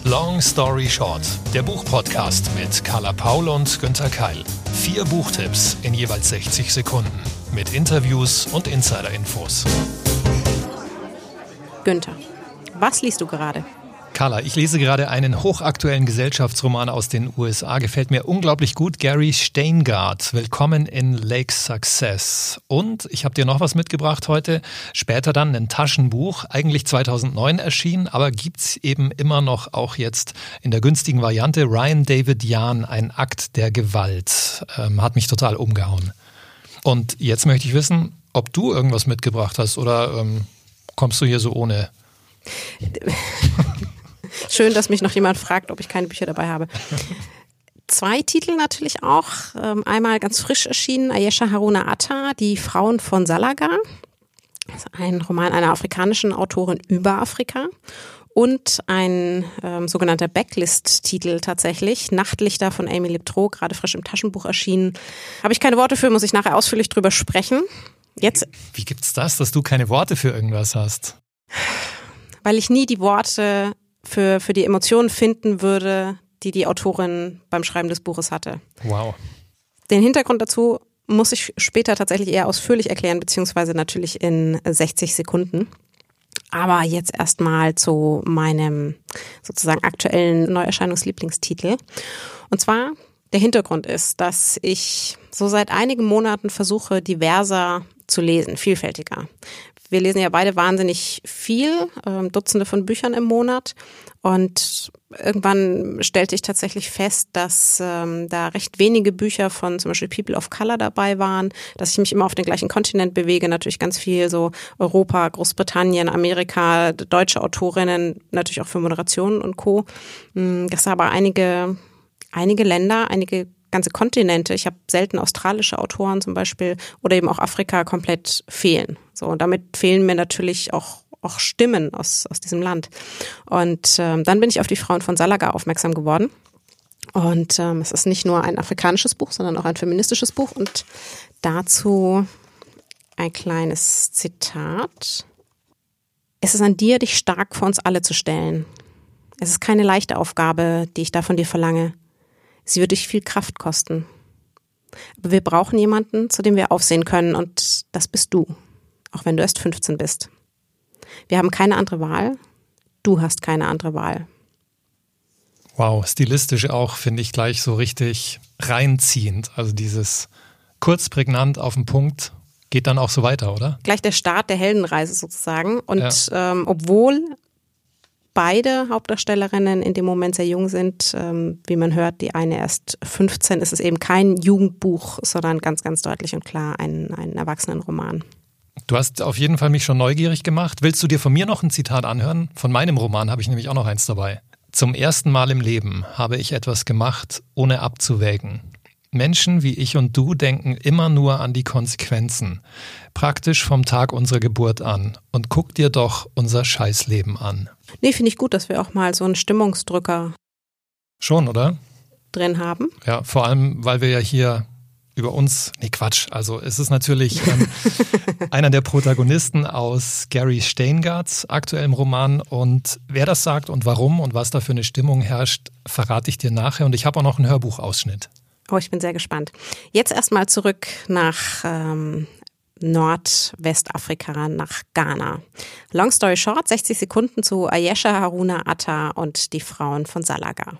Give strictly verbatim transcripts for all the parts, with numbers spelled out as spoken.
Long Story Short, der Buchpodcast mit Carla Paul und Günther Keil. Vier Buchtipps in jeweils sechzig Sekunden mit Interviews und Insider-Infos. Günther, was liest du gerade? Carla, ich lese gerade einen hochaktuellen Gesellschaftsroman aus den U S A. Gefällt mir unglaublich gut. Gary Shteyngart, Willkommen in Lake Success. Und ich habe dir noch was mitgebracht heute. Später dann ein Taschenbuch, eigentlich zweitausendneun erschienen, aber gibt's eben immer noch auch jetzt in der günstigen Variante. Ryan David Jahn, Ein Akt der Gewalt. Ähm, hat mich total umgehauen. Und jetzt möchte ich wissen, ob du irgendwas mitgebracht hast oder ähm, kommst du hier so ohne? Schön, dass mich noch jemand fragt, ob ich keine Bücher dabei habe. Zwei Titel natürlich auch. Einmal ganz frisch erschienen, Ayesha Haruna Atta, Die Frauen von Salaga. Das ist ein Roman einer afrikanischen Autorin über Afrika. Und ein ähm, sogenannter Backlist-Titel tatsächlich, Nachtlichter von Amy Liptrow, gerade frisch im Taschenbuch erschienen. Habe ich keine Worte für, muss ich nachher ausführlich drüber sprechen. Jetzt. Wie gibt's das, dass du keine Worte für irgendwas hast? Weil ich nie die Worte für, für die Emotionen finden würde, die die Autorin beim Schreiben des Buches hatte. Wow. Den Hintergrund dazu muss ich später tatsächlich eher ausführlich erklären, beziehungsweise natürlich in sechzig Sekunden. Aber jetzt erstmal zu meinem sozusagen aktuellen Neuerscheinungslieblingstitel. Und zwar, der Hintergrund ist, dass ich so seit einigen Monaten versuche, diverser zu lesen, vielfältiger. Wir lesen ja beide wahnsinnig viel, äh, Dutzende von Büchern im Monat. Und irgendwann stellte ich tatsächlich fest, dass ähm, da recht wenige Bücher von zum Beispiel People of Color dabei waren, dass ich mich immer auf den gleichen Kontinent bewege, natürlich ganz viel so Europa, Großbritannien, Amerika, deutsche Autorinnen, natürlich auch für Moderationen und Co. Dass da aber einige, einige Länder, einige ganze Kontinente, ich habe selten australische Autoren zum Beispiel oder eben auch Afrika komplett fehlen. So, und damit fehlen mir natürlich auch auch Stimmen aus aus diesem Land. Und ähm, dann bin ich auf die Frauen von Salaga aufmerksam geworden. Und ähm, es ist nicht nur ein afrikanisches Buch, sondern auch ein feministisches Buch. Und dazu ein kleines Zitat. Es ist an dir, dich stark für uns alle zu stellen. Es ist keine leichte Aufgabe, die ich da von dir verlange. Sie wird dich viel Kraft kosten. Aber wir brauchen jemanden, zu dem wir aufsehen können, und das bist du, auch wenn du erst fünfzehn bist. Wir haben keine andere Wahl. Du hast keine andere Wahl. Wow, stilistisch auch, finde ich, gleich so richtig reinziehend. Also dieses kurz, prägnant auf den Punkt geht dann auch so weiter, oder? Gleich der Start der Heldenreise sozusagen. Und ja. ähm, obwohl beide Hauptdarstellerinnen in dem Moment sehr jung sind, ähm, wie man hört, die eine erst fünfzehn, ist es eben kein Jugendbuch, sondern ganz, ganz deutlich und klar ein, ein Erwachsenenroman. Du hast auf jeden Fall mich schon neugierig gemacht. Willst du dir von mir noch ein Zitat anhören? Von meinem Roman habe ich nämlich auch noch eins dabei. Zum ersten Mal im Leben habe ich etwas gemacht, ohne abzuwägen. Menschen wie ich und du denken immer nur an die Konsequenzen. Praktisch vom Tag unserer Geburt an. Und guck dir doch unser Scheißleben an. Nee, finde ich gut, dass wir auch mal so einen Stimmungsdrücker schon, oder? Drin haben. Ja, vor allem, weil wir ja hier über uns, nee Quatsch, also es ist natürlich ähm, einer der Protagonisten aus Gary Shteyngarts aktuellem Roman, und wer das sagt und warum und was da für eine Stimmung herrscht, verrate ich dir nachher, und ich habe auch noch einen Hörbuchausschnitt. Oh, ich bin sehr gespannt. Jetzt erstmal zurück nach ähm, Nordwestafrika, nach Ghana. Long story short, sechzig Sekunden zu Ayesha Haruna Atta und die Frauen von Salaga.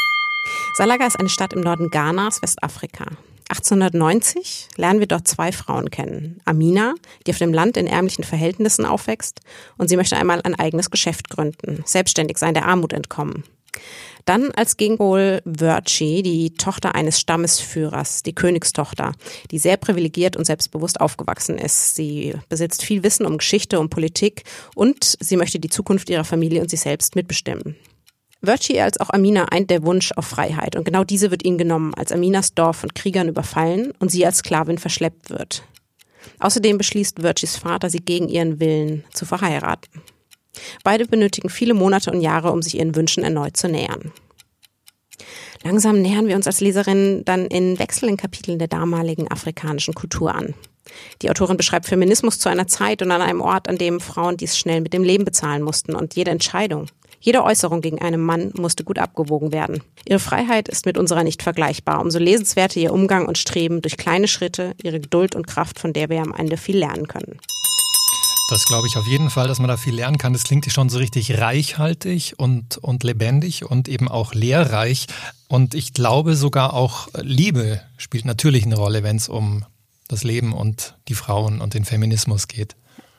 Salaga ist eine Stadt im Norden Ghanas, Westafrika. achtzehnhundertneunzig lernen wir dort zwei Frauen kennen. Amina, die auf dem Land in ärmlichen Verhältnissen aufwächst, und sie möchte einmal ein eigenes Geschäft gründen, selbstständig sein, der Armut entkommen. Dann als Gegenpol Virgie, die Tochter eines Stammesführers, die Königstochter, die sehr privilegiert und selbstbewusst aufgewachsen ist. Sie besitzt viel Wissen um Geschichte, um Politik, und sie möchte die Zukunft ihrer Familie und sich selbst mitbestimmen. Virgie als auch Amina eint der Wunsch auf Freiheit, und genau diese wird ihnen genommen, als Aminas Dorf von Kriegern überfallen und sie als Sklavin verschleppt wird. Außerdem beschließt Virgies Vater, sie gegen ihren Willen zu verheiraten. Beide benötigen viele Monate und Jahre, um sich ihren Wünschen erneut zu nähern. Langsam nähern wir uns als Leserinnen dann in wechselnden Kapiteln der damaligen afrikanischen Kultur an. Die Autorin beschreibt Feminismus zu einer Zeit und an einem Ort, an dem Frauen dies schnell mit dem Leben bezahlen mussten und jede Entscheidung, jede Äußerung gegen einen Mann musste gut abgewogen werden. Ihre Freiheit ist mit unserer nicht vergleichbar. Umso lesenswerter ihr Umgang und Streben durch kleine Schritte, ihre Geduld und Kraft, von der wir am Ende viel lernen können. Das glaube ich auf jeden Fall, dass man da viel lernen kann. Das klingt schon so richtig reichhaltig und, und lebendig und eben auch lehrreich. Und ich glaube sogar auch Liebe spielt natürlich eine Rolle, wenn es um das Leben und die Frauen und den Feminismus geht.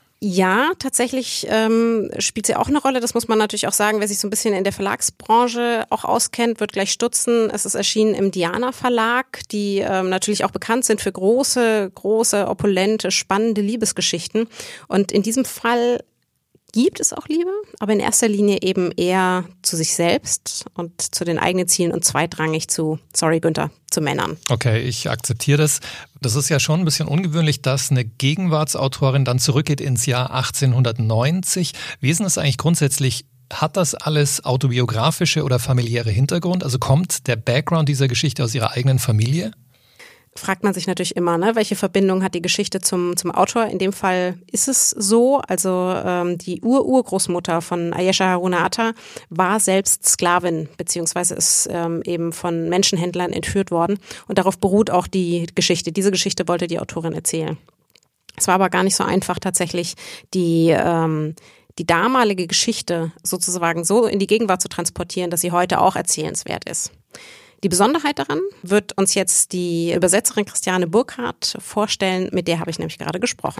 Ja, tatsächlich ähm, spielt sie auch eine Rolle. Das muss man natürlich auch sagen. Wer sich so ein bisschen in der Verlagsbranche auch auskennt, wird gleich stutzen. Es ist erschienen im Diana Verlag, die ähm, natürlich auch bekannt sind für große, große, opulente, spannende Liebesgeschichten. Und in diesem Fall gibt es auch Liebe, aber in erster Linie eben eher zu sich selbst und zu den eigenen Zielen und zweitrangig zu, sorry Günther, zu Männern. Okay, ich akzeptiere das. Das ist ja schon ein bisschen ungewöhnlich, dass eine Gegenwartsautorin dann zurückgeht ins Jahr achtzehnhundertneunzig. Wie ist denn das eigentlich grundsätzlich? Hat das alles autobiografische oder familiäre Hintergrund? Also kommt der Background dieser Geschichte aus ihrer eigenen Familie? Fragt man sich natürlich immer, ne, welche Verbindung hat die Geschichte zum zum Autor? In dem Fall ist es so, also ähm, die Ur-Urgroßmutter von Ayesha Haruna Atta war selbst Sklavin, beziehungsweise ist ähm, eben von Menschenhändlern entführt worden und darauf beruht auch die Geschichte. Diese Geschichte wollte die Autorin erzählen. Es war aber gar nicht so einfach tatsächlich, die ähm, die damalige Geschichte sozusagen so in die Gegenwart zu transportieren, dass sie heute auch erzählenswert ist. Die Besonderheit daran wird uns jetzt die Übersetzerin Christiane Burkhardt vorstellen, mit der habe ich nämlich gerade gesprochen.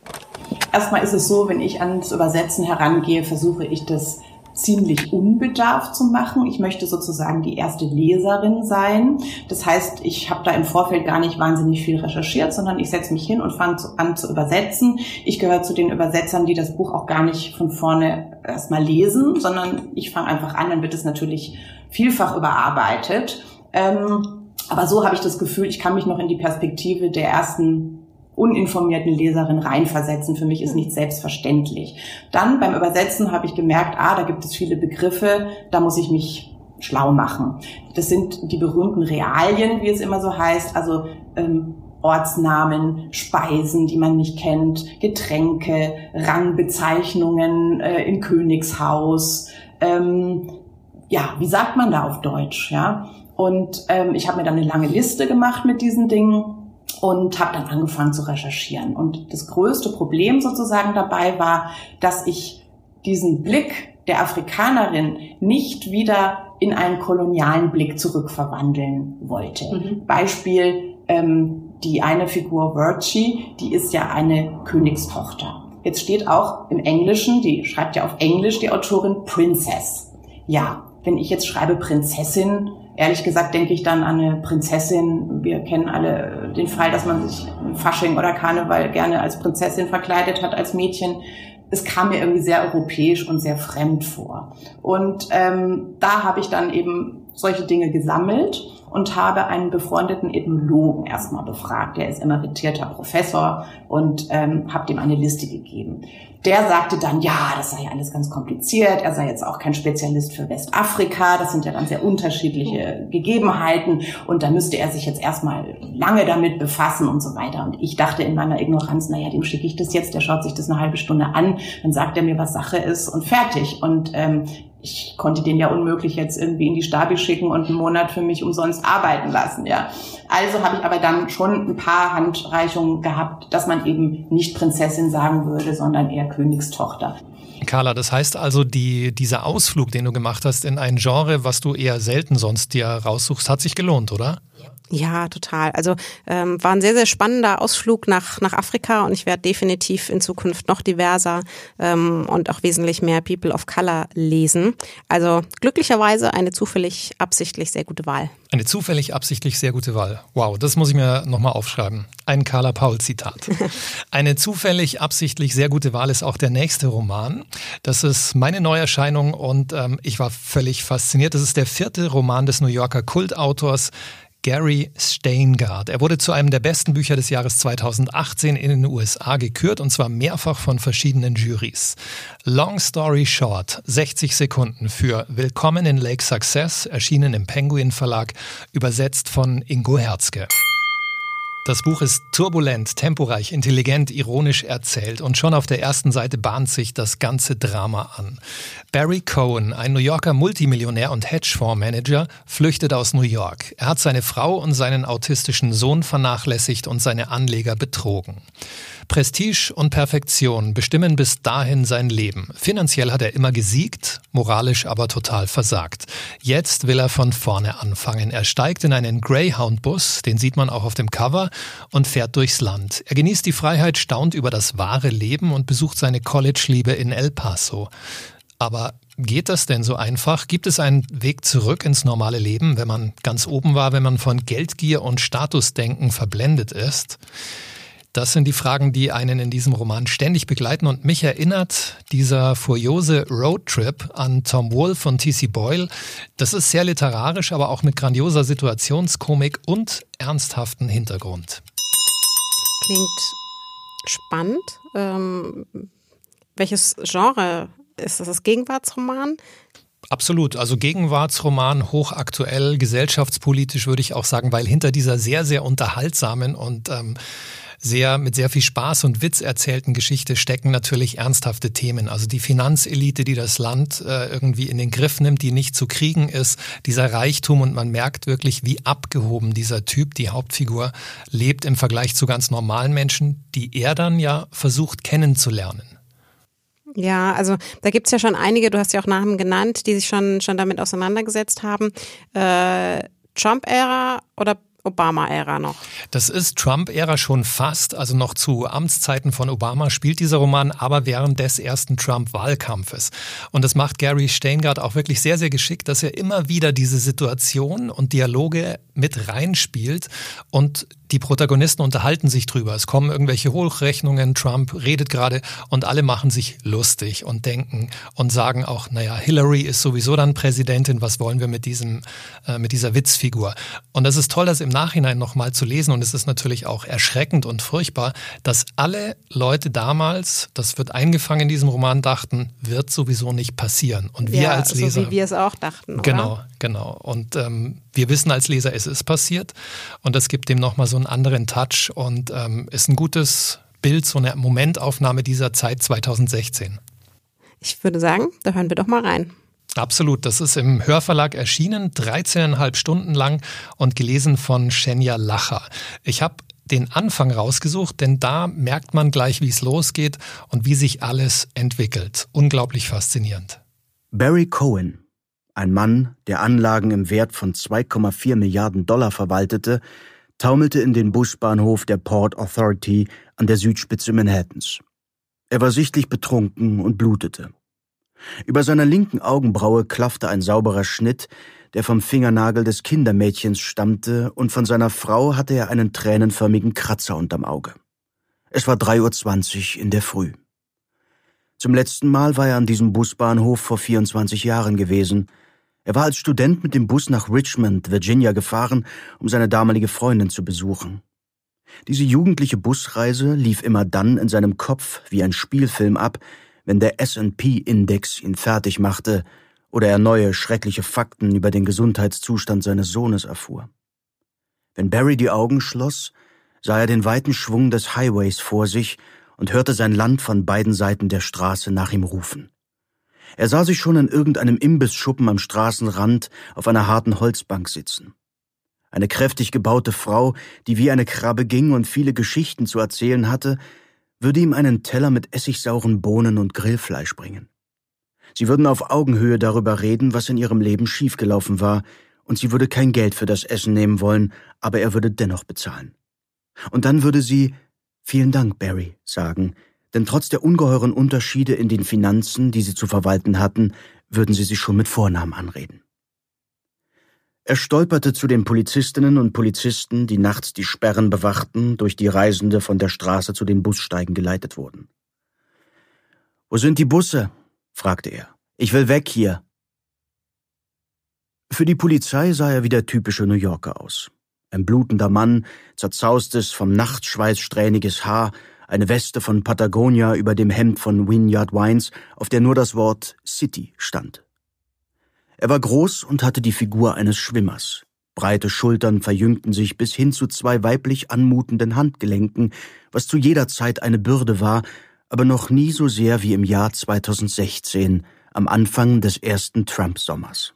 Erstmal ist es so, wenn ich ans Übersetzen herangehe, versuche ich das ziemlich unbedarft zu machen. Ich möchte sozusagen die erste Leserin sein. Das heißt, ich habe da im Vorfeld gar nicht wahnsinnig viel recherchiert, sondern ich setze mich hin und fange an zu übersetzen. Ich gehöre zu den Übersetzern, die das Buch auch gar nicht von vorne erstmal lesen, sondern ich fange einfach an, dann wird es natürlich vielfach überarbeitet. Ähm, aber so habe ich das Gefühl, ich kann mich noch in die Perspektive der ersten uninformierten Leserin reinversetzen. Für mich ist nichts selbstverständlich. Dann beim Übersetzen habe ich gemerkt, ah, da gibt es viele Begriffe, da muss ich mich schlau machen. Das sind die berühmten Realien, wie es immer so heißt, also ähm, Ortsnamen, Speisen, die man nicht kennt, Getränke, Rangbezeichnungen äh, im Königshaus, ähm, ja, wie sagt man da auf Deutsch, ja? Und ähm, ich habe mir dann eine lange Liste gemacht mit diesen Dingen und habe dann angefangen zu recherchieren. Und das größte Problem sozusagen dabei war, dass ich diesen Blick der Afrikanerin nicht wieder in einen kolonialen Blick zurückverwandeln wollte. Mhm. Beispiel, ähm, die eine Figur Virtue, die ist ja eine Königstochter. Jetzt steht auch im Englischen, die schreibt ja auf Englisch, die Autorin Princess. Ja, wenn ich jetzt schreibe Prinzessin, ehrlich gesagt denke ich dann an eine Prinzessin. Wir kennen alle den Fall, dass man sich im Fasching oder Karneval gerne als Prinzessin verkleidet hat, als Mädchen. Es kam mir irgendwie sehr europäisch und sehr fremd vor. Und ähm, da habe ich dann eben solche Dinge gesammelt und habe einen befreundeten Ethnologen erstmal befragt. Der ist emeritierter Professor und ähm, habe dem eine Liste gegeben. Der sagte dann, ja, das sei ja alles ganz kompliziert. Er sei jetzt auch kein Spezialist für Westafrika. Das sind ja dann sehr unterschiedliche Gegebenheiten. Und da müsste er sich jetzt erstmal lange damit befassen und so weiter. Und ich dachte in meiner Ignoranz, naja, dem schicke ich das jetzt. Der schaut sich das eine halbe Stunde an. Dann sagt er mir, was Sache ist und fertig. Und ähm, ich konnte den ja unmöglich jetzt irgendwie in die Stabi schicken und einen Monat für mich umsonst arbeiten lassen, ja. Also habe ich aber dann schon ein paar Handreichungen gehabt, dass man eben nicht Prinzessin sagen würde, sondern eher Königstochter. Carla, das heißt also, die, dieser Ausflug, den du gemacht hast in ein Genre, was du eher selten sonst dir raussuchst, hat sich gelohnt, oder? Ja, total. Also ähm, war ein sehr, sehr spannender Ausflug nach nach Afrika und ich werde definitiv in Zukunft noch diverser ähm, und auch wesentlich mehr People of Color lesen. Also glücklicherweise eine zufällig absichtlich sehr gute Wahl. Eine zufällig absichtlich sehr gute Wahl. Wow, das muss ich mir nochmal aufschreiben. Ein Carla Paul-Zitat. Eine zufällig absichtlich sehr gute Wahl ist auch der nächste Roman. Das ist meine Neuerscheinung und ähm, ich war völlig fasziniert. Das ist der vierte Roman des New Yorker Kultautors Gary Shteyngart. Er wurde zu einem der besten Bücher des Jahres zweitausendachtzehn in den U S A gekürt und zwar mehrfach von verschiedenen Jurys. Long Story Short, sechzig Sekunden für Willkommen in Lake Success, erschienen im Penguin Verlag, übersetzt von Ingo Herzke. Das Buch ist turbulent, temporeich, intelligent, ironisch erzählt und schon auf der ersten Seite bahnt sich das ganze Drama an. Barry Cohen, ein New Yorker Multimillionär und Hedgefondsmanager, flüchtet aus New York. Er hat seine Frau und seinen autistischen Sohn vernachlässigt und seine Anleger betrogen. Prestige und Perfektion bestimmen bis dahin sein Leben. Finanziell hat er immer gesiegt, moralisch aber total versagt. Jetzt will er von vorne anfangen. Er steigt in einen Greyhound-Bus, den sieht man auch auf dem Cover, und fährt durchs Land. Er genießt die Freiheit, staunt über das wahre Leben und besucht seine College-Liebe in El Paso. Aber geht das denn so einfach? Gibt es einen Weg zurück ins normale Leben, wenn man ganz oben war, wenn man von Geldgier und Statusdenken verblendet ist? Das sind die Fragen, die einen in diesem Roman ständig begleiten, und mich erinnert dieser furiose Roadtrip an Tom Wolfe und T C Boyle. Das ist sehr literarisch, aber auch mit grandioser Situationskomik und ernsthaften Hintergrund. Klingt spannend. Ähm, welches Genre ist das? Das Gegenwartsroman? Absolut, also Gegenwartsroman, hochaktuell, gesellschaftspolitisch würde ich auch sagen, weil hinter dieser sehr, sehr unterhaltsamen und ähm, sehr mit sehr viel Spaß und Witz erzählten Geschichte stecken natürlich ernsthafte Themen. Also die Finanzelite, die das Land äh, irgendwie in den Griff nimmt, die nicht zu kriegen ist, dieser Reichtum, und man merkt wirklich, wie abgehoben dieser Typ, die Hauptfigur, lebt im Vergleich zu ganz normalen Menschen, die er dann ja versucht kennenzulernen. Ja, also da gibt's ja schon einige, du hast ja auch Namen genannt, die sich schon schon damit auseinandergesetzt haben. Äh, Trump-Ära oder Obama-Ära noch? Das ist Trump-Ära schon fast, also noch zu Amtszeiten von Obama spielt dieser Roman, aber während des ersten Trump-Wahlkampfes. Und das macht Gary Shteyngart auch wirklich sehr, sehr geschickt, dass er immer wieder diese Situation und Dialoge mit reinspielt und die Protagonisten unterhalten sich drüber. Es kommen irgendwelche Hochrechnungen, Trump redet gerade und alle machen sich lustig und denken und sagen auch, naja, Hillary ist sowieso dann Präsidentin, was wollen wir mit diesem, äh, mit dieser Witzfigur? Und das ist toll, das im Nachhinein nochmal zu lesen, und es ist natürlich auch erschreckend und furchtbar, dass alle Leute damals, das wird eingefangen in diesem Roman, dachten, wird sowieso nicht passieren. Und wir ja, als Leser... so wie wir es auch dachten, oder? Genau, genau. Und ähm, wir wissen als Leser, es ist passiert, und das gibt dem nochmal so einen anderen Touch und ähm, ist ein gutes Bild, so eine Momentaufnahme dieser Zeit zweitausendsechzehn. Ich würde sagen, da hören wir doch mal rein. Absolut, das ist im Hörverlag erschienen, dreizehneinhalb Stunden lang und gelesen von Shenya Lacher. Ich habe den Anfang rausgesucht, denn da merkt man gleich, wie es losgeht und wie sich alles entwickelt. Unglaublich faszinierend. Barry Cohen, ein Mann, der Anlagen im Wert von zwei Komma vier Milliarden Dollar verwaltete, taumelte in den Busbahnhof der Port Authority an der Südspitze Manhattans. Er war sichtlich betrunken und blutete. Über seiner linken Augenbraue klaffte ein sauberer Schnitt, der vom Fingernagel des Kindermädchens stammte, und von seiner Frau hatte er einen tränenförmigen Kratzer unterm Auge. Es war drei Uhr zwanzig in der Früh. Zum letzten Mal war er an diesem Busbahnhof vor vierundzwanzig Jahren gewesen. Er war als Student mit dem Bus nach Richmond, Virginia gefahren, um seine damalige Freundin zu besuchen. Diese jugendliche Busreise lief immer dann in seinem Kopf wie ein Spielfilm ab, wenn der S and P-Index ihn fertig machte oder er neue, schreckliche Fakten über den Gesundheitszustand seines Sohnes erfuhr. Wenn Barry die Augen schloss, sah er den weiten Schwung des Highways vor sich und hörte sein Land von beiden Seiten der Straße nach ihm rufen. Er sah sich schon in irgendeinem Imbissschuppen am Straßenrand auf einer harten Holzbank sitzen. Eine kräftig gebaute Frau, die wie eine Krabbe ging und viele Geschichten zu erzählen hatte, würde ihm einen Teller mit essigsauren Bohnen und Grillfleisch bringen. Sie würden auf Augenhöhe darüber reden, was in ihrem Leben schiefgelaufen war, und sie würde kein Geld für das Essen nehmen wollen, aber er würde dennoch bezahlen. Und dann würde sie »Vielen Dank, Barry« sagen, denn trotz der ungeheuren Unterschiede in den Finanzen, die sie zu verwalten hatten, würden sie sich schon mit Vornamen anreden. Er stolperte zu den Polizistinnen und Polizisten, die nachts die Sperren bewachten, durch die Reisende von der Straße zu den Bussteigen geleitet wurden. »Wo sind die Busse?« fragte er. »Ich will weg hier.« Für die Polizei sah er wie der typische New Yorker aus. Ein blutender Mann, zerzaustes, vom Nachtschweiß strähniges Haar, eine Weste von Patagonia über dem Hemd von Vineyard Wines, auf der nur das Wort City stand. Er war groß und hatte die Figur eines Schwimmers. Breite Schultern verjüngten sich bis hin zu zwei weiblich anmutenden Handgelenken, was zu jeder Zeit eine Bürde war, aber noch nie so sehr wie im Jahr zweitausendsechzehn, am Anfang des ersten Trump-Sommers.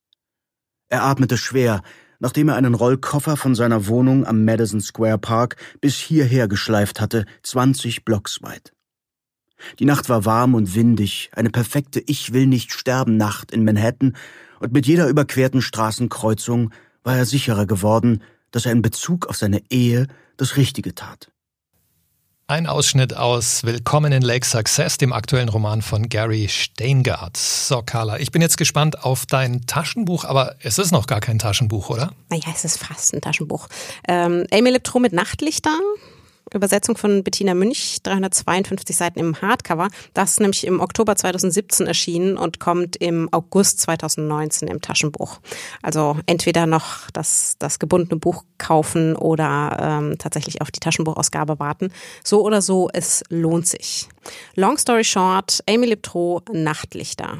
Er atmete schwer, nachdem er einen Rollkoffer von seiner Wohnung am Madison Square Park bis hierher geschleift hatte, zwanzig Blocks weit. Die Nacht war warm und windig, eine perfekte Ich-will-nicht-sterben-Nacht in Manhattan, und mit jeder überquerten Straßenkreuzung war er sicherer geworden, dass er in Bezug auf seine Ehe das Richtige tat. Ein Ausschnitt aus Willkommen in Lake Success, dem aktuellen Roman von Gary Shteyngart. So, Carla, ich bin jetzt gespannt auf dein Taschenbuch, aber es ist noch gar kein Taschenbuch, oder? Naja, es ist fast ein Taschenbuch. Ähm, Amy Liptrow mit Nachtlichter. Übersetzung von Bettina Münch, dreihundertzweiundfünfzig Seiten im Hardcover. Das ist nämlich im Oktober zweitausendsiebzehn erschienen und kommt im August zweitausendneunzehn im Taschenbuch. Also entweder noch das, das gebundene Buch kaufen oder ähm, tatsächlich auf die Taschenbuchausgabe warten. So oder so, es lohnt sich. Long story short, Amy Liptrow, Nachtlichter.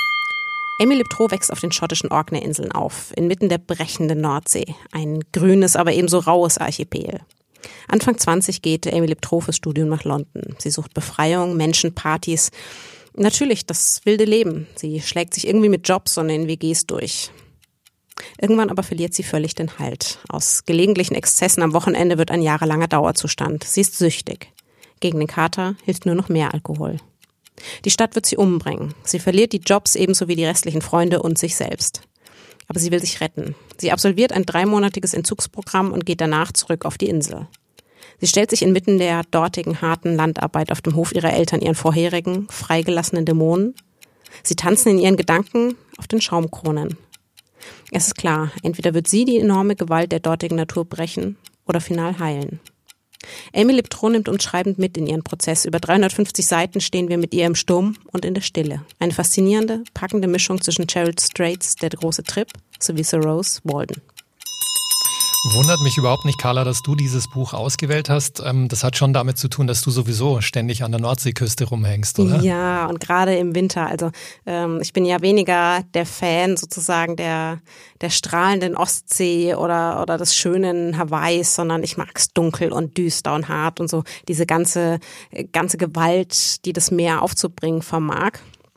Amy Liptrow wächst auf den schottischen Orkney-Inseln auf, inmitten der brechenden Nordsee. Ein grünes, aber ebenso raues Archipel. Anfang zwanzig geht Amy Liptrow fürs Studium nach London. Sie sucht Befreiung, Menschen, Partys. Natürlich das wilde Leben. Sie schlägt sich irgendwie mit Jobs und in W Gs durch. Irgendwann aber verliert sie völlig den Halt. Aus gelegentlichen Exzessen am Wochenende wird ein jahrelanger Dauerzustand. Sie ist süchtig. Gegen den Kater hilft nur noch mehr Alkohol. Die Stadt wird sie umbringen. Sie verliert die Jobs ebenso wie die restlichen Freunde und sich selbst. Aber sie will sich retten. Sie absolviert ein dreimonatiges Entzugsprogramm und geht danach zurück auf die Insel. Sie stellt sich inmitten der dortigen harten Landarbeit auf dem Hof ihrer Eltern ihren vorherigen, freigelassenen Dämonen. Sie tanzen in ihren Gedanken auf den Schaumkronen. Es ist klar, entweder wird sie die enorme Gewalt der dortigen Natur brechen oder final heilen. Amy Liptrow nimmt uns schreibend mit in ihren Prozess. Über dreihundertfünfzig Seiten stehen wir mit ihr im Sturm und in der Stille. Eine faszinierende, packende Mischung zwischen Cheryl Straits, Der große Trip, sowie Sir Rose Walden. Wundert mich überhaupt nicht, Carla, dass du dieses Buch ausgewählt hast. Das hat schon damit zu tun, dass du sowieso ständig an der Nordseeküste rumhängst, oder? Ja, und gerade im Winter. Also ähm, ich bin ja weniger der Fan sozusagen der der strahlenden Ostsee oder oder des schönen Hawaiis, sondern ich mag's dunkel und düster und hart und so diese ganze ganze Gewalt, die das Meer aufzubringen vermag.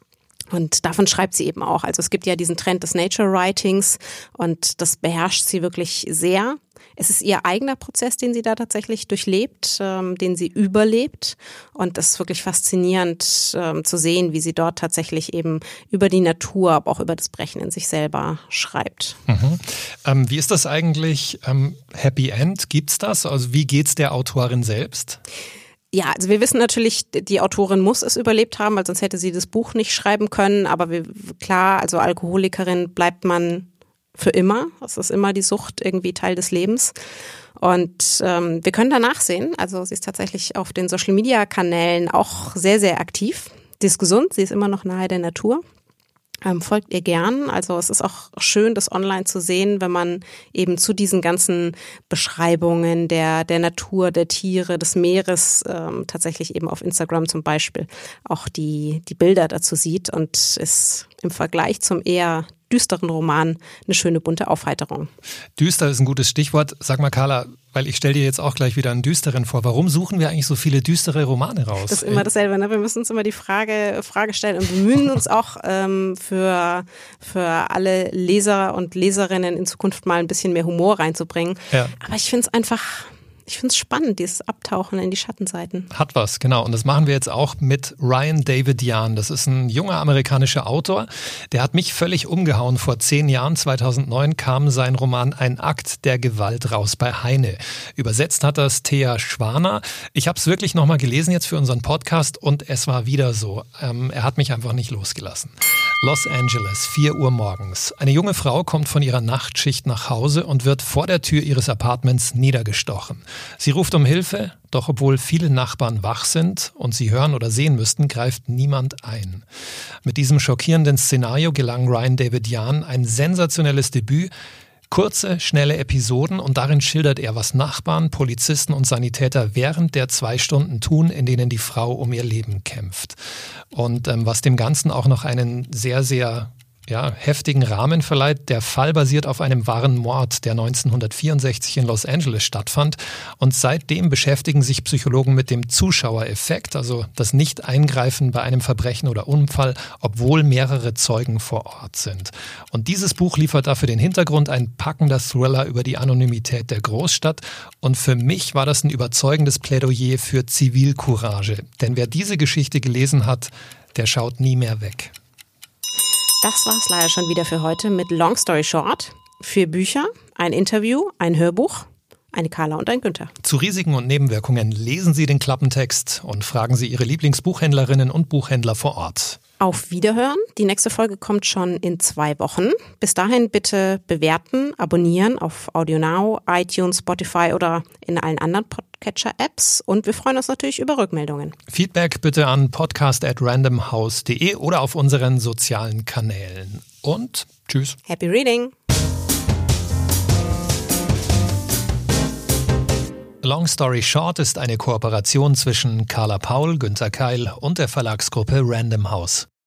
Und davon schreibt sie eben auch. Also es gibt ja diesen Trend des Nature Writings und das beherrscht sie wirklich sehr. Es ist ihr eigener Prozess, den sie da tatsächlich durchlebt, ähm, den sie überlebt. Und es ist wirklich faszinierend ähm, zu sehen, wie sie dort tatsächlich eben über die Natur, aber auch über das Brechen in sich selber schreibt. Mhm. Ähm, wie ist das eigentlich? Ähm, Happy End, gibt's das? Also wie geht's der Autorin selbst? Ja, also wir wissen natürlich, die Autorin muss es überlebt haben, weil sonst hätte sie das Buch nicht schreiben können. Aber wir, klar, also Alkoholikerin bleibt man für immer. Das ist immer die Sucht, irgendwie Teil des Lebens. Und ähm, wir können danach sehen, also sie ist tatsächlich auf den Social-Media-Kanälen auch sehr, sehr aktiv. Sie ist gesund, sie ist immer noch nahe der Natur. Ähm, folgt ihr gern. Also es ist auch schön, das online zu sehen, wenn man eben zu diesen ganzen Beschreibungen der der Natur, der Tiere, des Meeres ähm, tatsächlich eben auf Instagram zum Beispiel auch die die Bilder dazu sieht und ist im Vergleich zum eher düsteren Roman eine schöne bunte Aufheiterung. Düster ist ein gutes Stichwort. Sag mal, Carla, weil ich stelle dir jetzt auch gleich wieder einen düsteren vor. Warum suchen wir eigentlich so viele düstere Romane raus? Das ist immer dasselbe, ne? Wir müssen uns immer die Frage, Frage stellen und bemühen uns auch ähm, für, für alle Leser und Leserinnen in Zukunft mal ein bisschen mehr Humor reinzubringen. Ja. Aber ich finde es einfach... Ich finde es spannend, dieses Abtauchen in die Schattenseiten. Hat was, genau. Und das machen wir jetzt auch mit Ryan David Jahn. Das ist ein junger amerikanischer Autor. Der hat mich völlig umgehauen. Vor zehn Jahren, zweitausendneun, kam sein Roman Ein Akt der Gewalt raus bei Heine. Übersetzt hat das Thea Schwaner. Ich habe es wirklich nochmal gelesen jetzt für unseren Podcast und es war wieder so. Ähm, er hat mich einfach nicht losgelassen. Los Angeles, vier Uhr morgens. Eine junge Frau kommt von ihrer Nachtschicht nach Hause und wird vor der Tür ihres Apartments niedergestochen. Sie ruft um Hilfe, doch obwohl viele Nachbarn wach sind und sie hören oder sehen müssten, greift niemand ein. Mit diesem schockierenden Szenario gelang Ryan David Jahn ein sensationelles Debüt. Kurze, schnelle Episoden und darin schildert er, was Nachbarn, Polizisten und Sanitäter während der zwei Stunden tun, in denen die Frau um ihr Leben kämpft. Und ähm, was dem Ganzen auch noch einen sehr, sehr ja, heftigen Rahmen verleiht. Der Fall basiert auf einem wahren Mord, der neunzehnhundertvierundsechzig in Los Angeles stattfand. Und seitdem beschäftigen sich Psychologen mit dem Zuschauereffekt, also das Nicht-Eingreifen bei einem Verbrechen oder Unfall, obwohl mehrere Zeugen vor Ort sind. Und dieses Buch liefert dafür den Hintergrund, ein packender Thriller über die Anonymität der Großstadt. Und für mich war das ein überzeugendes Plädoyer für Zivilcourage. Denn wer diese Geschichte gelesen hat, der schaut nie mehr weg. Das war's leider schon wieder für heute mit Long Story Short. Vier Bücher, ein Interview, ein Hörbuch, eine Carla und ein Günther. Zu Risiken und Nebenwirkungen lesen Sie den Klappentext und fragen Sie Ihre Lieblingsbuchhändlerinnen und Buchhändler vor Ort. Auf Wiederhören. Die nächste Folge kommt schon in zwei Wochen. Bis dahin bitte bewerten, abonnieren auf AudioNow, iTunes, Spotify oder in allen anderen Podcatcher-Apps. Und wir freuen uns natürlich über Rückmeldungen. Feedback bitte an podcast at randomhouse punkt de oder auf unseren sozialen Kanälen. Und tschüss. Happy Reading! Long Story Short ist eine Kooperation zwischen Carla Paul, Günther Keil und der Verlagsgruppe Random House.